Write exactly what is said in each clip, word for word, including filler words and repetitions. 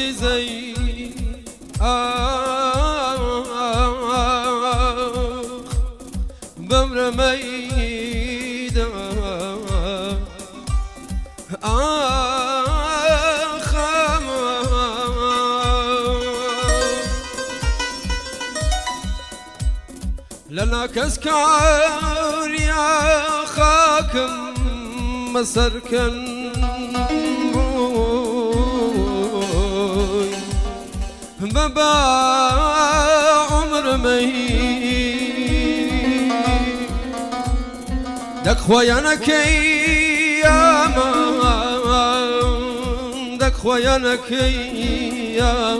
عزیزی آخ بمر میدان آخ لنا کس کار یا خاکم مسرکن بابا عمر مي دك خويانك يا دك خويانك يا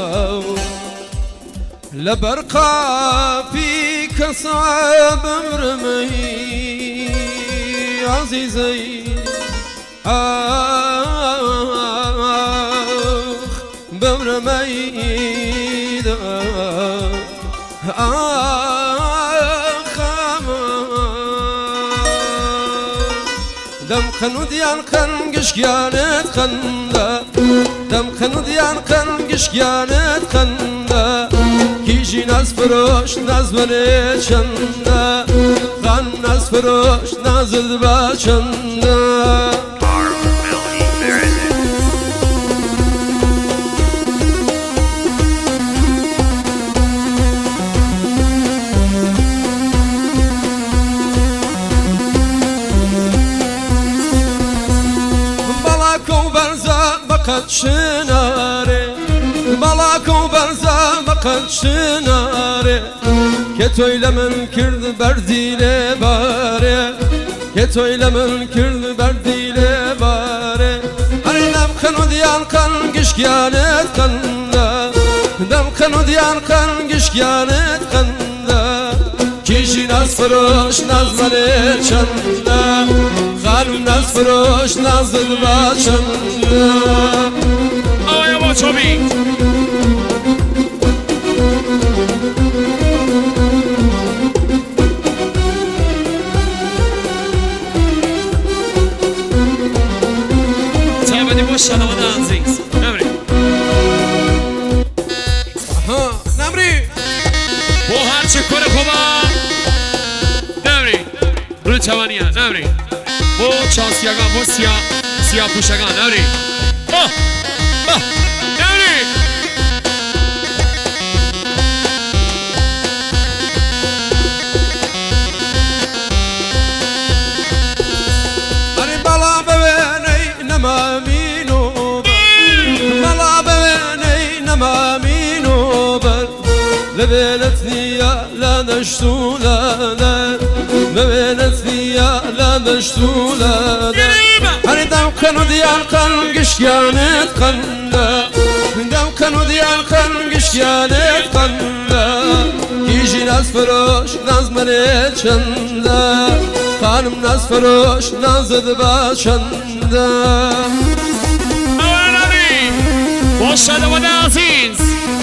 لبرقى فيك صعب عمر مي عزيزي بمر ميدا آخ دم خنو ديان خن قشقيانت خندا دم خنو ديان خن قشقيانت خندا كيجي ناس فروش ناز بني چندا خان ناس فروش نازل با چندا قد شناره بلاكو برزا بقد شناره كتويل من كرد بردي لباره كتويل من كرد بردي لباره هري دم خنو ديان قن قشقيانت قندا دم خنو ديان قن قشقيانت قندا كيشي ناس فروش ناز ملي چندا خانم ناس فروش ناز دلبا چندا آیا با چوبی تابدی باش شنوانده عزیز نمری نمری با هر چه کنه خوبا نمری رو چوانیه نمری با چانسیاگان با سیا سیا پوشگان نمری با با نمری اری بالا ببینی نمامینو بالا ببینی نمامینو بر لبنتني يا لا نشتو لا لا لبنتني يا لا نشتو لا لا هري دم خنو ديال قن قشيانت قندا دم خنو ديال قن قشيانت قندا كيجي ناس فروش ناز مني چندا خانم ناس فروش ناز دبا چندا اولا نبي باش شنوانده عزیز